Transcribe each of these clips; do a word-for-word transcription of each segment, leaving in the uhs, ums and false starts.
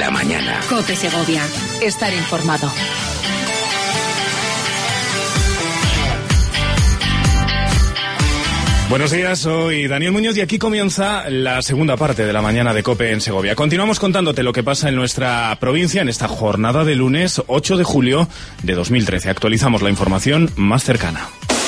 la mañana. COPE Segovia. Estar informado. Buenos días, soy Daniel Muñoz y aquí comienza la segunda parte de la mañana de COPE en Segovia. Continuamos contándote lo que pasa en nuestra provincia en esta jornada de lunes ocho de julio de dos mil trece. Actualizamos la información más cercana.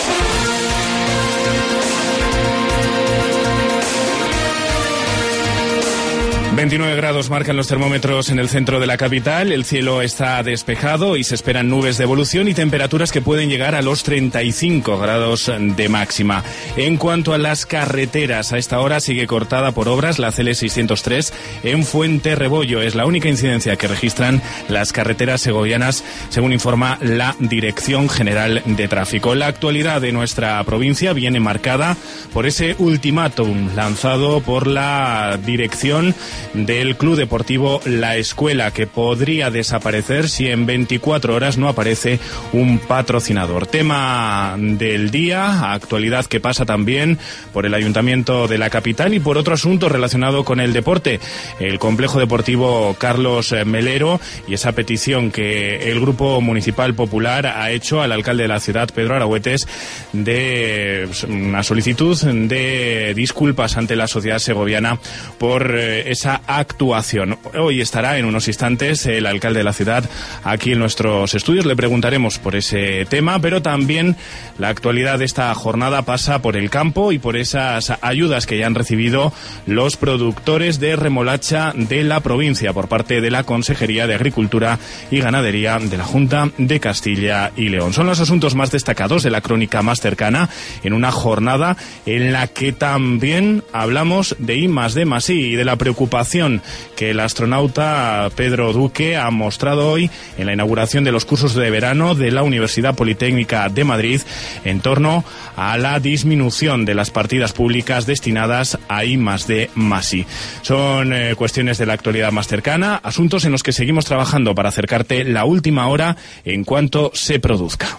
veintinueve grados marcan los termómetros en el centro de la capital, el cielo está despejado y se esperan nubes de evolución y temperaturas que pueden llegar a los treinta y cinco grados de máxima. En cuanto a las carreteras, a esta hora sigue cortada por obras la C L seiscientos tres en Fuente Rebollo. Es la única incidencia que registran las carreteras segovianas, según informa la Dirección General de Tráfico. La actualidad de nuestra provincia viene marcada por ese ultimátum lanzado por la dirección del Club Deportivo La Escuela, que podría desaparecer si en veinticuatro horas no aparece un patrocinador. Tema del día, actualidad que pasa también por el Ayuntamiento de la capital y por otro asunto relacionado con el deporte, el Complejo Deportivo Carlos Melero y esa petición que el Grupo Municipal Popular ha hecho al alcalde de la ciudad, Pedro Aragüetes, de una solicitud de disculpas ante la sociedad segoviana por esa actuación. Hoy estará en unos instantes el alcalde de la ciudad aquí en nuestros estudios. Le preguntaremos por ese tema, pero también la actualidad de esta jornada pasa por el campo y por esas ayudas que ya han recibido los productores de remolacha de la provincia por parte de la Consejería de Agricultura y Ganadería de la Junta de Castilla y León. Son los asuntos más destacados de la crónica más cercana en una jornada en la que también hablamos de I más D más I y de la preocupación que el astronauta Pedro Duque ha mostrado hoy en la inauguración de los cursos de verano de la Universidad Politécnica de Madrid en torno a la disminución de las partidas públicas destinadas a I más D más I. Son eh, cuestiones de la actualidad más cercana, asuntos en los que seguimos trabajando para acercarte la última hora en cuanto se produzca.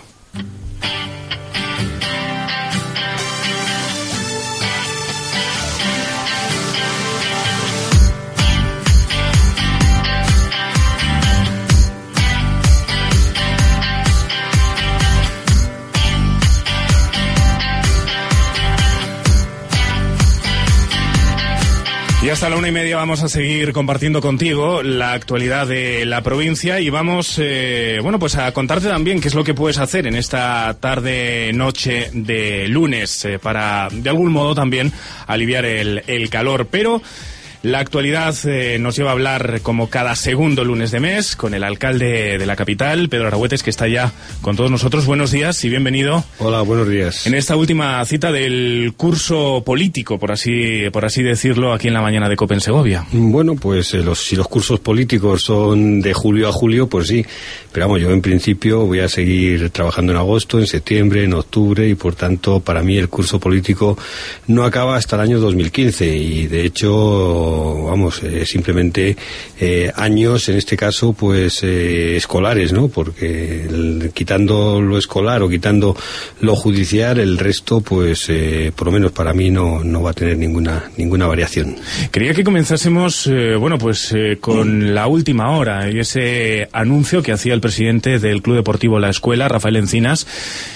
Y hasta la una y media vamos a seguir compartiendo contigo la actualidad de la provincia y vamos, eh, bueno, pues a contarte también qué es lo que puedes hacer en esta tarde-noche de lunes eh, para, de algún modo, también aliviar el, el calor. Pero la actualidad eh, nos lleva a hablar como cada segundo lunes de mes con el alcalde de la capital, Pedro Aragüetes, que está ya con todos nosotros. Buenos días y bienvenido. Hola, buenos días. En esta última cita del curso político, por así por así decirlo, aquí en la mañana de COPE en Segovia. Bueno, pues eh, los, si los cursos políticos son de julio a julio, pues sí. Pero vamos, yo en principio voy a seguir trabajando en agosto, en septiembre, en octubre y por tanto para mí el curso político no acaba hasta el año dos mil quince y de hecho vamos, eh, simplemente eh, años, en este caso, pues eh, escolares, ¿no? Porque el, quitando lo escolar o quitando lo judicial, el resto, pues, eh, por lo menos para mí no, no va a tener ninguna ninguna variación. Quería que comenzásemos, eh, bueno, pues eh, con mm. la última hora y ese anuncio que hacía el presidente del Club Deportivo La Escuela, Rafael Encinas,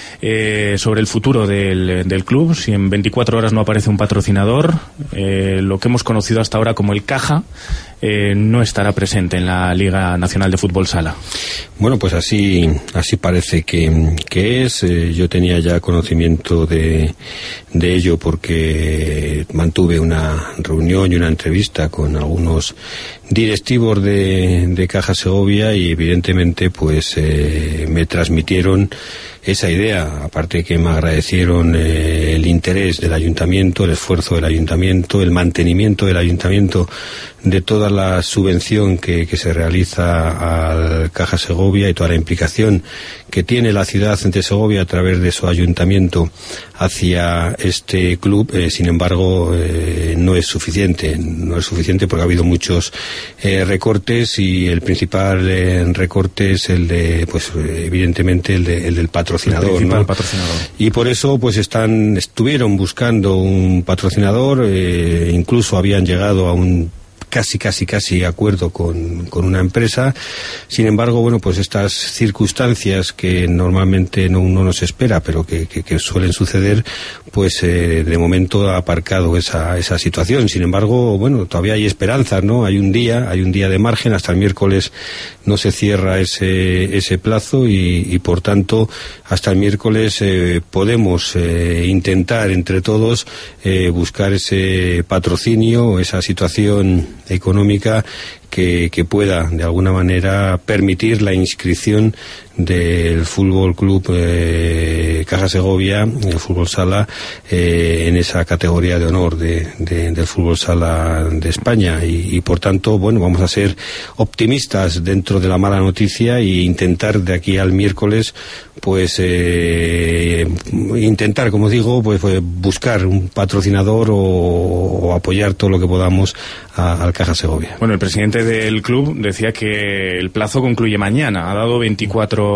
Eh, sobre el futuro del, del club. Si en veinticuatro horas no aparece un patrocinador, eh, lo que hemos conocido hasta ahora como el Caja eh, no estará presente en la Liga Nacional de Fútbol Sala. Bueno, pues así así parece que, que es. Eh, yo tenía ya conocimiento de, de ello porque mantuve una reunión y una entrevista con algunos directivos de, de Caja Segovia y evidentemente pues eh, me transmitieron esa idea, aparte que me agradecieron eh, el interés del ayuntamiento, el esfuerzo del ayuntamiento, el mantenimiento del ayuntamiento de toda la subvención que, que se realiza al Caja Segovia y toda la implicación que tiene la ciudad de Segovia a través de su ayuntamiento hacia este club. Eh, sin embargo, eh, no es suficiente, no es suficiente porque ha habido muchos eh, recortes y el principal eh, recorte es el de, pues evidentemente el, de, el del patrocinador, el ¿no? patrocinador. Y por eso pues están estuvieron buscando un patrocinador, eh, incluso habían llegado a un casi, casi, casi acuerdo con, con una empresa. Sin embargo, bueno, pues estas circunstancias que normalmente no, uno no se espera, pero que, que, que suelen suceder, pues eh, de momento ha aparcado esa, esa situación. Sin embargo, bueno, todavía hay esperanzas, ¿no? Hay un día, hay un día de margen, hasta el miércoles no se cierra ese, ese plazo y, y por tanto, hasta el miércoles eh, podemos eh, intentar entre todos eh, buscar ese patrocinio, esa situación económica que, que pueda de alguna manera permitir la inscripción del Fútbol Club eh, Caja Segovia, el Fútbol Sala, eh, en esa categoría de honor de, de, del Fútbol Sala de España y, y por tanto, bueno, vamos a ser optimistas dentro de la mala noticia e intentar de aquí al miércoles pues eh, intentar, como digo, pues, pues buscar un patrocinador o, o apoyar todo lo que podamos a, al Caja Segovia. Bueno, el presidente del club decía que el plazo concluye mañana, ha dado veinticuatro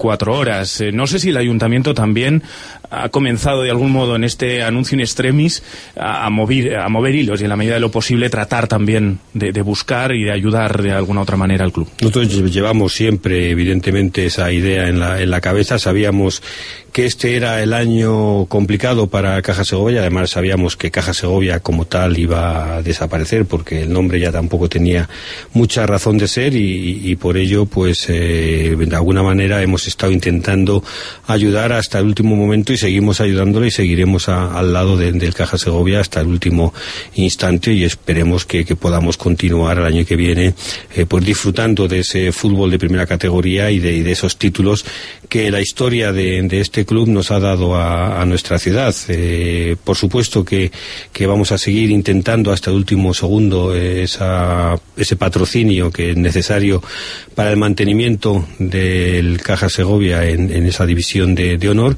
horas. Eh, no sé si el ayuntamiento también ha comenzado de algún modo en este anuncio in extremis a, a, mover, a mover hilos y en la medida de lo posible tratar también de, de buscar y de ayudar de alguna otra manera al club. Nosotros llevamos siempre evidentemente esa idea en la, en la cabeza, sabíamos que este era el año complicado para Caja Segovia, además sabíamos que Caja Segovia como tal iba a desaparecer porque el nombre ya tampoco tenía mucha razón de ser y, y por ello pues eh, de alguna manera hemos estado intentando ayudar hasta el último momento y seguimos ayudándole y seguiremos a, al lado de, del Caja Segovia hasta el último instante y esperemos que, que podamos continuar el año que viene eh, pues disfrutando de ese fútbol de primera categoría y de, y de esos títulos que la historia de, de este club nos ha dado a, a nuestra ciudad. Eh, por supuesto que, que vamos a seguir intentando hasta el último segundo eh, esa, ese patrocinio que es necesario para el mantenimiento del Caja Segovia en, en esa división de, de honor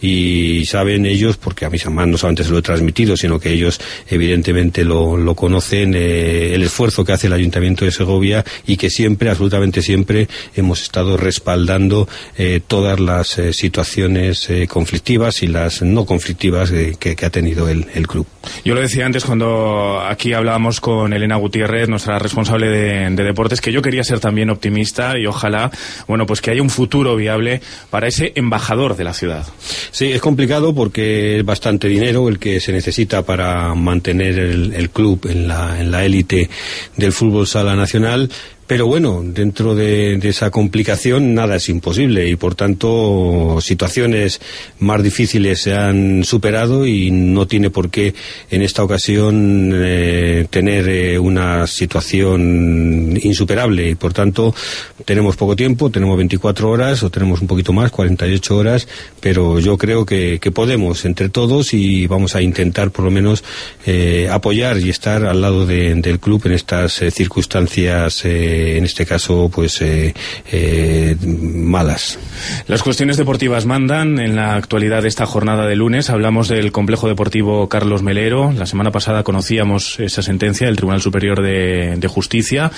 y saben ellos, porque a mis hermanos no solamente se lo he transmitido, sino que ellos evidentemente lo, lo conocen, eh, el esfuerzo que hace el Ayuntamiento de Segovia y que siempre, absolutamente siempre, hemos estado respaldando eh, todas las eh, situaciones Eh, conflictivas y las no conflictivas eh, que, que ha tenido el, el club. Yo lo decía antes cuando aquí hablábamos con Elena Gutiérrez, nuestra responsable de, de deportes, que yo quería ser también optimista y ojalá, bueno, pues que haya un futuro viable para ese embajador de la ciudad. Sí, es complicado porque es bastante dinero el que se necesita para mantener el, el club en la, en la élite del fútbol sala nacional. Pero bueno, dentro de, de esa complicación nada es imposible y por tanto situaciones más difíciles se han superado y no tiene por qué en esta ocasión eh, tener eh, una situación insuperable y por tanto tenemos poco tiempo, tenemos veinticuatro horas o tenemos un poquito más, cuarenta y ocho horas, pero yo creo que, que podemos entre todos y vamos a intentar por lo menos eh, apoyar y estar al lado de, del club en estas eh, circunstancias eh, en este caso pues eh, eh, malas. Las cuestiones deportivas mandan. En la actualidad de esta jornada de lunes hablamos del complejo deportivo Carlos Melero. La semana pasada conocíamos esa sentencia del Tribunal Superior de, de Justicia.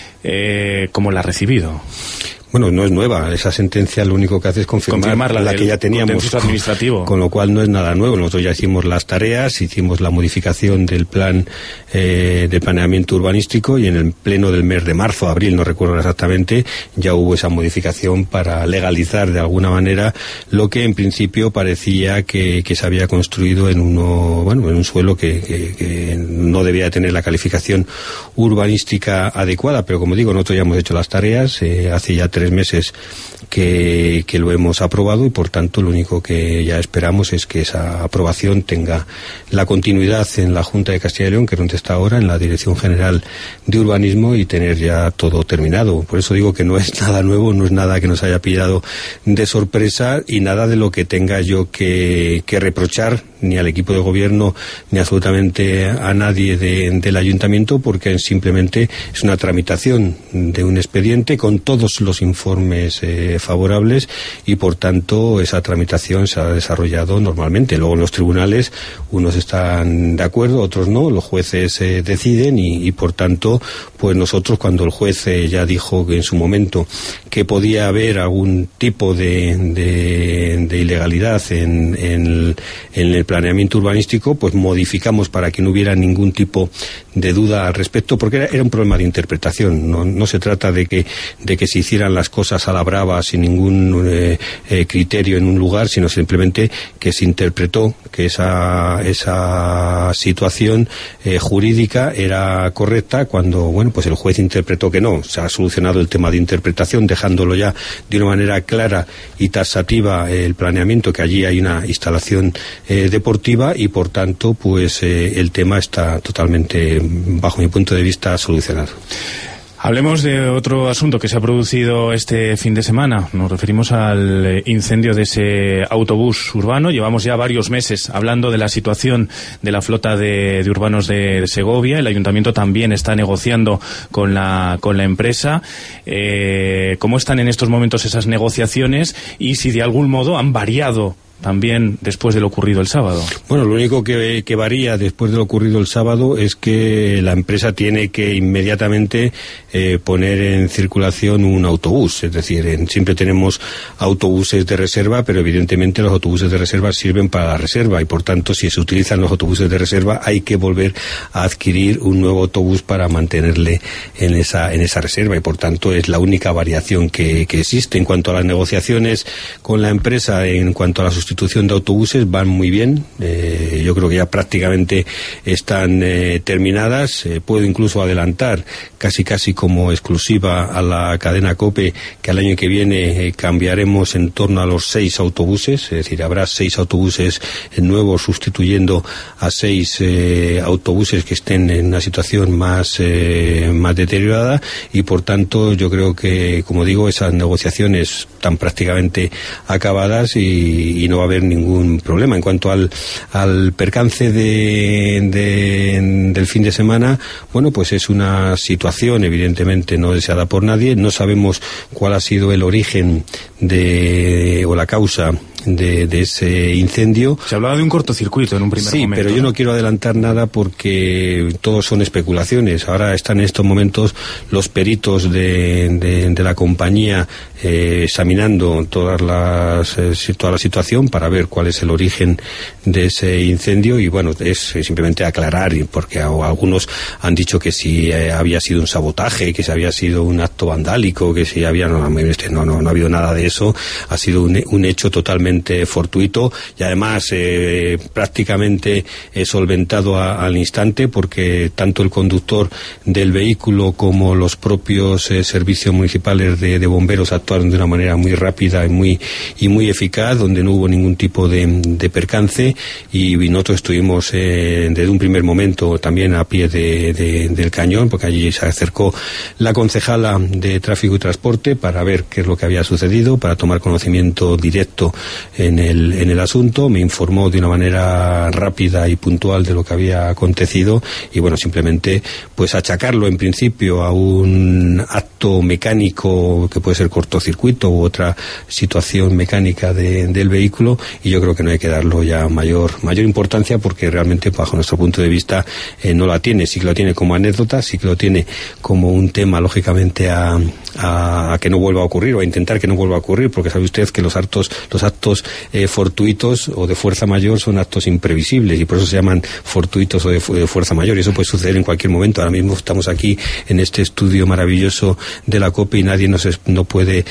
Eh, ¿Cómo la ha recibido? Bueno, no es nueva, esa sentencia lo único que hace es confirmar, confirmar la, la que ya teníamos, administrativo. Con lo cual no es nada nuevo. Nosotros ya hicimos las tareas, hicimos la modificación del plan eh, de planeamiento urbanístico y en el pleno del mes de marzo, abril, no recuerdo exactamente, ya hubo esa modificación para legalizar de alguna manera lo que en principio parecía que, que se había construido en uno, bueno, en un suelo que, que, que no debía tener la calificación urbanística adecuada, pero como digo, nosotros ya hemos hecho las tareas, eh, hace ya tres meses que, que lo hemos aprobado y por tanto lo único que ya esperamos es que esa aprobación tenga la continuidad en la Junta de Castilla y León, que es donde está ahora, en la Dirección General de Urbanismo y tener ya todo terminado. Por eso digo que no es nada nuevo, no es nada que nos haya pillado de sorpresa y nada de lo que tenga yo que, que reprochar ni al equipo de gobierno ni absolutamente a nadie de, del ayuntamiento, porque simplemente es una tramitación de un expediente con todos los informes eh, favorables y por tanto esa tramitación se ha desarrollado normalmente. Luego en los tribunales unos están de acuerdo, otros no, los jueces eh, deciden y, y por tanto pues nosotros cuando el juez eh, ya dijo que en su momento que podía haber algún tipo de, de, de ilegalidad en, en, en el planeamiento urbanístico, pues modificamos para que no hubiera ningún tipo de duda al respecto, porque era, era un problema de interpretación. No, no se trata de que, de que se hicieran las cosas a la brava sin ningún eh, eh, criterio en un lugar, sino simplemente que se interpretó que esa, esa situación eh, jurídica era correcta cuando, bueno, pues el juez interpretó que no. Se ha solucionado el tema de interpretación, dejándolo ya de una manera clara y taxativa eh, el planeamiento, que allí hay una instalación eh, deportiva y por tanto pues eh, el tema está totalmente, bajo mi punto de vista, solucionado. Hablemos de otro asunto que se ha producido este fin de semana. Nos referimos al incendio de ese autobús urbano. Llevamos ya varios meses hablando de la situación de la flota de, de urbanos de, de Segovia. El ayuntamiento también está negociando con la, con la empresa. Eh, ¿Cómo están en estos momentos esas negociaciones y si de algún modo han variado también después de lo ocurrido el sábado? Bueno, lo único que, que varía después de lo ocurrido el sábado es que la empresa tiene que inmediatamente eh, poner en circulación un autobús. Es decir, en, siempre tenemos autobuses de reserva, pero evidentemente los autobuses de reserva sirven para la reserva y por tanto, si se utilizan los autobuses de reserva, hay que volver a adquirir un nuevo autobús para mantenerle en esa, en esa reserva y por tanto es la única variación que, que existe. En cuanto a las negociaciones con la empresa, en cuanto a la sustitución de autobuses, van muy bien. Eh, yo creo que ya prácticamente están eh, terminadas. Eh, puedo incluso adelantar, casi casi como exclusiva a la cadena COPE, que al año que viene eh, cambiaremos en torno a los seis autobuses, es decir, habrá seis autobuses nuevos sustituyendo a seis eh, autobuses que estén en una situación más, eh, más deteriorada y por tanto yo creo que, como digo, esas negociaciones están prácticamente acabadas y, y no va a haber ningún problema. En cuanto al, al percance de, de, del fin de semana, bueno, pues es una situación evidentemente no deseada por nadie. No sabemos cuál ha sido el origen de o la causa de, de ese incendio. Se hablaba de un cortocircuito en un primer sí, momento. Sí, pero yo no quiero adelantar nada porque todos son especulaciones. Ahora están en estos momentos los peritos de, de, de la compañía eh, examinando todas las, eh, toda la situación para ver cuál es el origen de ese incendio y bueno, es simplemente aclarar, porque algunos han dicho que si eh, había sido un sabotaje, que si había sido un acto vandálico, que si había... No, no, no, no ha habido nada de eso. Ha sido un, un hecho totalmente fortuito y además eh, prácticamente eh, solventado a, al instante porque tanto el conductor del vehículo como los propios eh, servicios municipales de, de bomberos actuaron de una manera muy rápida y muy y muy eficaz, donde no hubo ningún tipo de, de percance y, y nosotros estuvimos eh, desde un primer momento también a pie de, de, del cañón, porque allí se acercó la concejala de Tráfico y Transporte para ver qué es lo que había sucedido, para tomar conocimiento directo en el, en el asunto, me informó de una manera rápida y puntual de lo que había acontecido y bueno, simplemente pues achacarlo en principio a un acto mecánico que puede ser cortocircuito u otra situación mecánica de, del vehículo y yo creo que no hay que darlo ya mayor, mayor importancia porque realmente bajo nuestro punto de vista eh, no la tiene, sí que lo tiene como anécdota, sí que lo tiene como un tema lógicamente a, a, a que no vuelva a ocurrir o a intentar que no vuelva a ocurrir porque sabe usted que los actos, los actos Eh, fortuitos o de fuerza mayor son actos imprevisibles y por eso se llaman fortuitos o de, fu de fuerza mayor y eso puede suceder en cualquier momento. Ahora mismo estamos aquí en este estudio maravilloso de la COPE y nadie nos es, no puede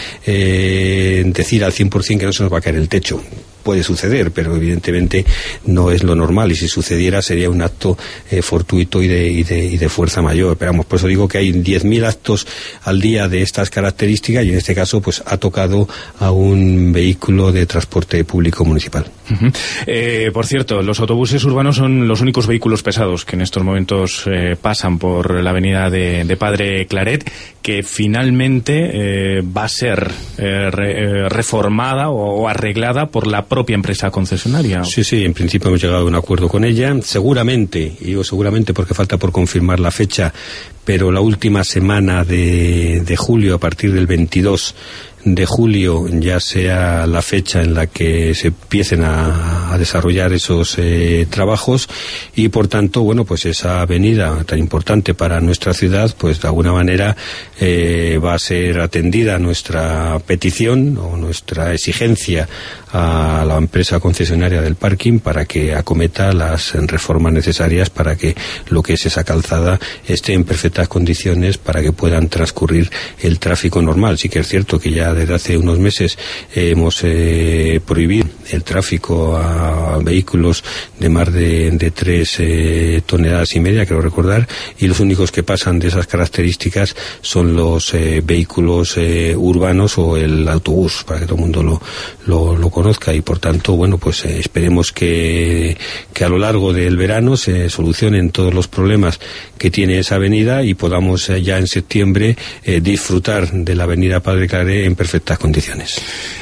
eh, decir al cien por cien que no se nos va a caer el techo. Puede suceder, pero evidentemente no es lo normal y si sucediera sería un acto eh, fortuito y de, y, de, y de fuerza mayor. Pero vamos, por eso digo que hay diez mil actos al día de estas características y en este caso pues ha tocado a un vehículo de transporte público municipal. Uh-huh. eh, por cierto, los autobuses urbanos son los únicos vehículos pesados que en estos momentos eh, pasan por la avenida de, de Padre Claret, que finalmente eh, va a ser eh, re, eh, reformada o, o arreglada por la propia empresa concesionaria. Sí, sí, en principio hemos llegado a un acuerdo con ella. Seguramente, y digo seguramente porque falta por confirmar la fecha, pero la última semana de, de julio, a partir del veintidós de julio ya sea la fecha en la que se empiecen a, a desarrollar esos eh, trabajos, y por tanto, bueno, pues esa avenida tan importante para nuestra ciudad, pues de alguna manera eh, va a ser atendida nuestra petición o nuestra exigencia a la empresa concesionaria del parking para que acometa las reformas necesarias para que lo que es esa calzada esté en perfectas condiciones para que puedan transcurrir el tráfico normal. Sí que es cierto que ya desde hace unos meses eh, hemos eh, prohibido el tráfico a, a vehículos de más de, de tres eh, toneladas y media, creo recordar, y los únicos que pasan de esas características son los eh, vehículos eh, urbanos o el autobús, para que todo el mundo lo, lo, lo conozca, y por tanto, bueno, pues eh, esperemos que, que a lo largo del verano se solucionen todos los problemas que tiene esa avenida y podamos eh, ya en septiembre eh, disfrutar de la avenida Padre Claret en perfectas condiciones.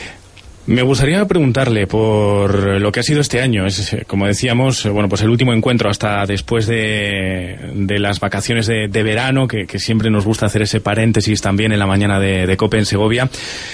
Me gustaría preguntarle por lo que ha sido este año. Es, como decíamos, bueno, pues el último encuentro hasta después de, de las vacaciones de, de verano, que, que siempre nos gusta hacer ese paréntesis también en la mañana de, de COPE en Segovia.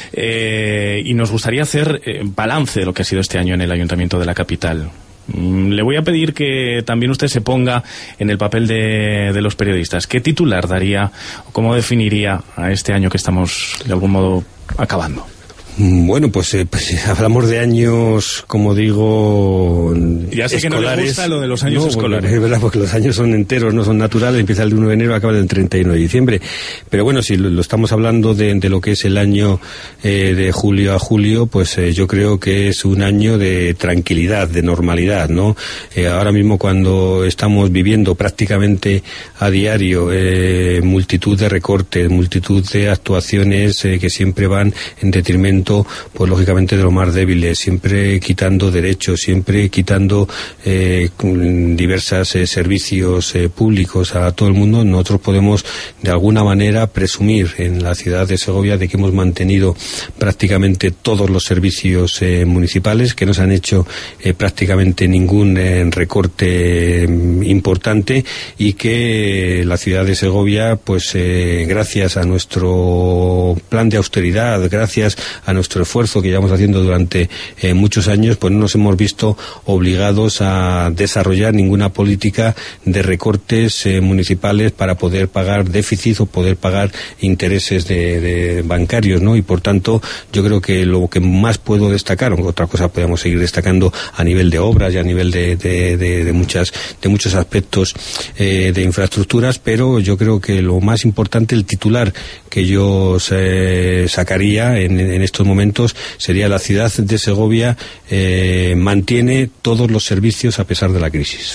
Eh, y nos gustaría hacer eh, balance de lo que ha sido este año en el Ayuntamiento de la capital. Le voy a pedir que también usted se ponga en el papel de, de los periodistas. ¿Qué titular daría o cómo definiría a este año que estamos de algún modo acabando? Bueno, pues, eh, pues hablamos de años, como digo, ya sé escolares. Que no le gusta lo de los años no, escolares. Es verdad, porque los años son enteros, no son naturales, empieza el uno de enero, acaba el treinta y uno de diciembre. Pero bueno, si lo, lo estamos hablando de, de lo que es el año eh, de julio a julio, pues eh, yo creo que es un año de tranquilidad, de normalidad, ¿no? Eh, ahora mismo, cuando estamos viviendo prácticamente a diario eh, multitud de recortes, multitud de actuaciones eh, que siempre van en detrimento, pues lógicamente de los más débiles, siempre quitando derechos, siempre quitando eh, diversos eh, servicios eh, públicos a todo el mundo, nosotros podemos de alguna manera presumir en la ciudad de Segovia de que hemos mantenido prácticamente todos los servicios eh, municipales, que no se han hecho eh, prácticamente ningún eh, recorte eh, importante, y que la ciudad de Segovia, pues eh, gracias a nuestro plan de austeridad, gracias a nuestro esfuerzo que llevamos haciendo durante eh, muchos años, pues no nos hemos visto obligados a desarrollar ninguna política de recortes eh, municipales para poder pagar déficit o poder pagar intereses de, de bancarios, ¿no? Y por tanto, yo creo que lo que más puedo destacar, aunque otra cosa podemos seguir destacando a nivel de obras y a nivel de, de, de, de muchas de muchos aspectos eh, de infraestructuras, pero yo creo que lo más importante, el titular que yo eh, sacaría en, en estos momentos sería: la ciudad de Segovia eh, mantiene todos los servicios a pesar de la crisis.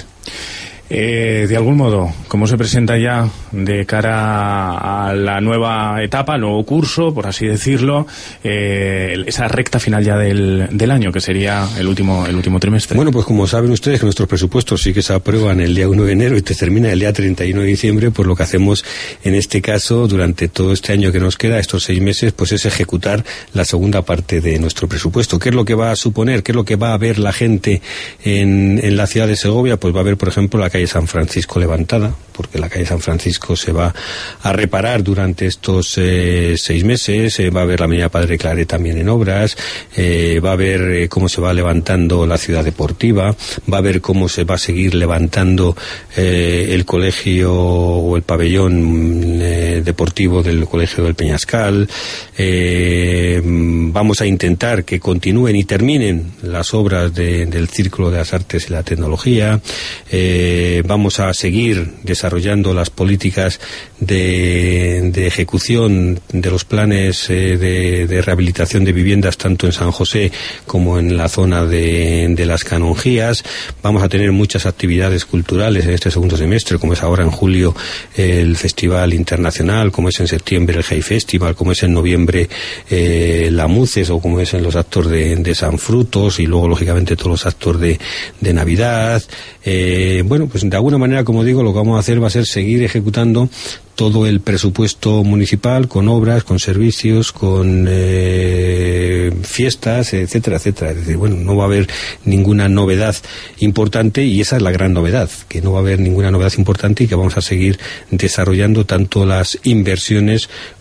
Eh, de algún modo, ¿cómo se presenta ya de cara a la nueva etapa, al nuevo curso, por así decirlo, eh, esa recta final ya del, del año, que sería el último el último trimestre? Bueno, pues como saben ustedes, que nuestros presupuestos sí que se aprueban el día uno de enero y te termina el día treinta y uno de diciembre, pues lo que hacemos en este caso durante todo este año que nos queda, estos seis meses, pues es ejecutar la segunda parte de nuestro presupuesto. ¿Qué es lo que va a suponer? ¿Qué es lo que va a ver la gente en, en la ciudad de Segovia? Pues va a ver, por ejemplo, la calle San Francisco levantada, porque la calle San Francisco se va a reparar durante estos eh, seis meses, eh, va a haber la avenida Padre Claret también en obras, eh, va a ver eh, cómo se va levantando la ciudad deportiva, va a ver cómo se va a seguir levantando eh, el colegio o el pabellón eh, deportivo del colegio del Peñascal, eh, vamos a intentar que continúen y terminen las obras de, del Círculo de las Artes y la Tecnología, eh, vamos a seguir desarrollando las políticas de, de ejecución de los planes eh, de, de rehabilitación de viviendas tanto en San José como en la zona de, de las Canonjías. Vamos a tener muchas actividades culturales en este segundo semestre, como es ahora en julio el Festival Internacional, como es en septiembre el Hey Festival, como es en noviembre eh, la Muces, o como es en los actos de, de San Frutos, y luego lógicamente todos los actos de, de Navidad. Eh, bueno, pues de alguna manera, como digo, lo que vamos a hacer va a ser seguir ejecutando todo el presupuesto municipal, con obras, con servicios, con eh, fiestas, etcétera, etcétera. Es decir, bueno, no va a haber ninguna novedad importante, y esa es la gran novedad, que no va a haber ninguna novedad importante y que vamos a seguir desarrollando tanto las inversiones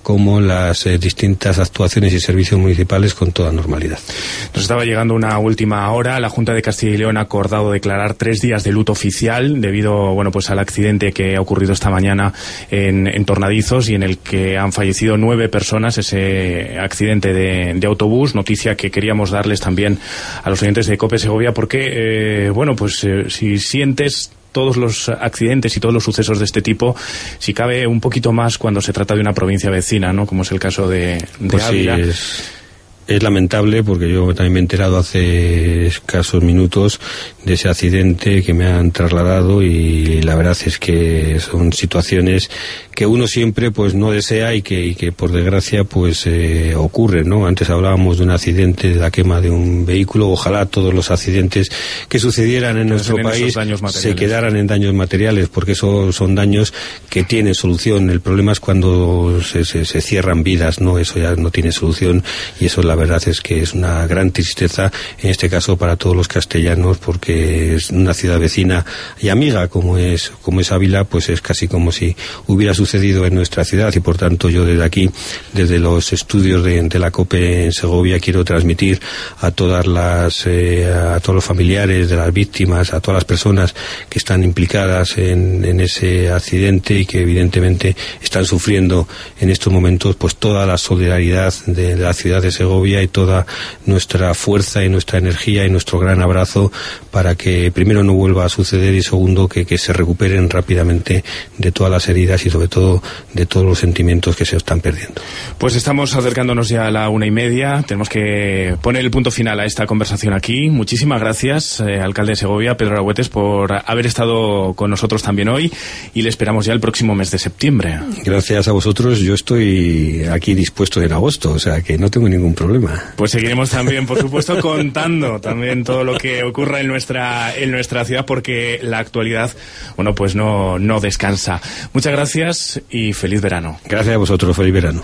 como las eh, distintas actuaciones y servicios municipales con toda normalidad. Nos estaba llegando una última hora. La Junta de Castilla y León ha acordado declarar tres días de luto oficial debido, bueno, pues al accidente que ha ocurrido esta mañana en, en Tornadizos y en el que han fallecido nueve personas, ese accidente de, de autobús. Noticia que queríamos darles también a los oyentes de COPE Segovia porque, eh, bueno, pues eh, si sientes todos los accidentes y todos los sucesos de este tipo, si cabe un poquito más cuando se trata de una provincia vecina, ¿no? Como es el caso de, de pues Ávila. Sí, es... Es lamentable porque yo también me he enterado hace escasos minutos de ese accidente que me han trasladado y la verdad es que son situaciones que uno siempre pues no desea y que, y que por desgracia pues eh, ocurren, ¿no? Antes hablábamos de un accidente, de la quema de un vehículo. Ojalá todos los accidentes que sucedieran en nuestro país se quedaran en daños materiales, porque esos son daños que tienen solución. El problema es cuando se, se, se cierran vidas, ¿no? Eso ya no tiene solución y eso la La verdad es que es una gran tristeza, en este caso para todos los castellanos, porque es una ciudad vecina y amiga como es como es Ávila, pues es casi como si hubiera sucedido en nuestra ciudad y por tanto yo desde aquí, desde los estudios de, de la COPE en Segovia, quiero transmitir a todas las eh, a todos los familiares de las víctimas, a todas las personas que están implicadas en, en ese accidente y que evidentemente están sufriendo en estos momentos, pues toda la solidaridad de, de la ciudad de Segovia y toda nuestra fuerza y nuestra energía y nuestro gran abrazo para que primero no vuelva a suceder y segundo que, que se recuperen rápidamente de todas las heridas y sobre todo de todos los sentimientos que se están perdiendo. Pues estamos acercándonos ya a la una y media, tenemos que poner el punto final a esta conversación aquí. Muchísimas gracias, eh, alcalde de Segovia, Pedro Aragüetes, por haber estado con nosotros también hoy y le esperamos ya el próximo mes de septiembre. Gracias a vosotros, yo estoy aquí dispuesto en agosto, o sea que no tengo ningún problema. Pues seguiremos también, por supuesto, contando también todo lo que ocurra en nuestra en nuestra ciudad, porque la actualidad, bueno, pues no, no descansa. Muchas gracias y feliz verano. Gracias a vosotros, feliz verano.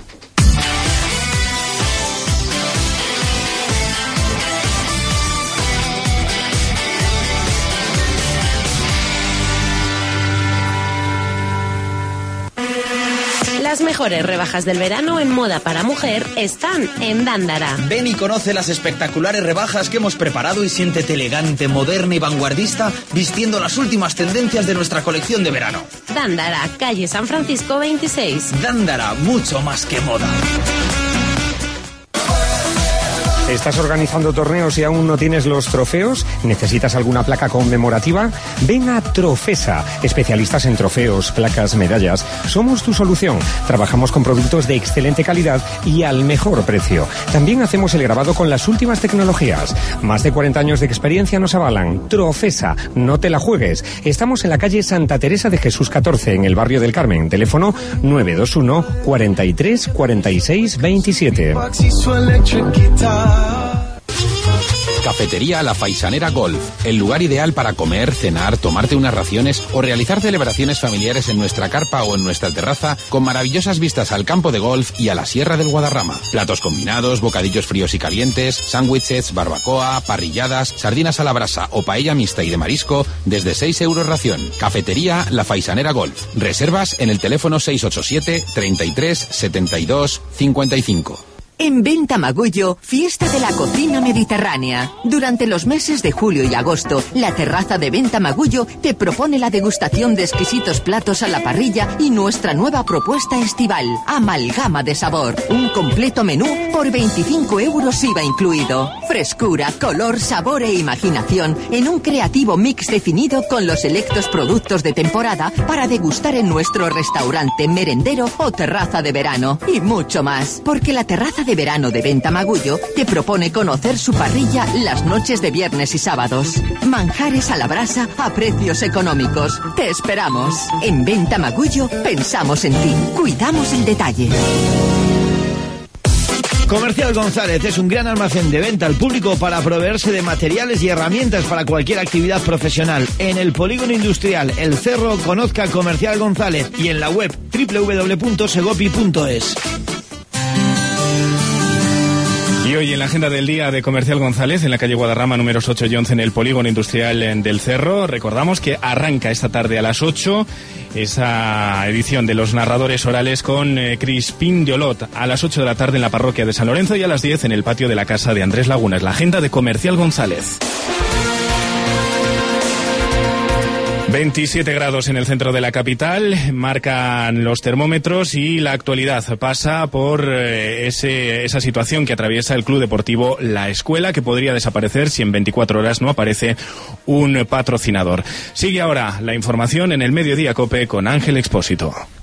Las mejores rebajas del verano en moda para mujer están en Dándara. Ven y conoce las espectaculares rebajas que hemos preparado y siéntete elegante, moderna y vanguardista vistiendo las últimas tendencias de nuestra colección de verano. Dándara, calle San Francisco veintiséis. Dándara, mucho más que moda. ¿Estás organizando torneos y aún no tienes los trofeos? ¿Necesitas alguna placa conmemorativa? Ven a Trofesa, especialistas en trofeos, placas, medallas. Somos tu solución. Trabajamos con productos de excelente calidad y al mejor precio. También hacemos el grabado con las últimas tecnologías. Más de cuarenta años de experiencia nos avalan. Trofesa, no te la juegues. Estamos en la calle Santa Teresa de Jesús catorce, en el barrio del Carmen. Teléfono nueve dos uno, cuarenta y tres, cuarenta y seis, veintisiete. Cafetería La Faisanera Golf, el lugar ideal para comer, cenar, tomarte unas raciones o realizar celebraciones familiares en nuestra carpa o en nuestra terraza con maravillosas vistas al campo de golf y a la Sierra del Guadarrama. Platos combinados, bocadillos fríos y calientes, sándwiches, barbacoa, parrilladas, sardinas a la brasa o paella mixta y de marisco desde seis euros ración. Cafetería La Faisanera Golf. Reservas en el teléfono seis ocho siete, treinta y tres, setenta y dos, cincuenta y cinco. En Venta Magullo, fiesta de la cocina mediterránea. Durante los meses de julio y agosto, la terraza de Venta Magullo te propone la degustación de exquisitos platos a la parrilla y nuestra nueva propuesta estival, Amalgama de Sabor. Un completo menú por veinticinco euros I V A incluido. Frescura, color, sabor e imaginación en un creativo mix definido con los selectos productos de temporada para degustar en nuestro restaurante, merendero o terraza de verano. Y mucho más, porque la terraza de verano de Venta Magullo te propone conocer su parrilla las noches de viernes y sábados. Manjares a la brasa a precios económicos. Te esperamos. En Venta Magullo pensamos en ti. Cuidamos el detalle. Comercial González es un gran almacén de venta al público para proveerse de materiales y herramientas para cualquier actividad profesional. En el polígono industrial El Cerro, conozca Comercial González y en la web doble u doble u doble u punto segopi punto es. Y hoy en la agenda del día de Comercial González, en la calle Guadarrama números ocho y once, en el Polígono Industrial del Cerro, recordamos que arranca esta tarde a las ocho esa edición de los narradores orales con eh, Crispín de Olot, a las ocho de la tarde en la parroquia de San Lorenzo y a las diez en el patio de la casa de Andrés Lagunas. La agenda de Comercial González. veintisiete grados en el centro de la capital, marcan los termómetros y la actualidad pasa por eh, ese, esa situación que atraviesa el Club Deportivo La Escuela, que podría desaparecer si en veinticuatro horas no aparece un patrocinador. Sigue ahora la información en el Mediodía COPE con Ángel Expósito.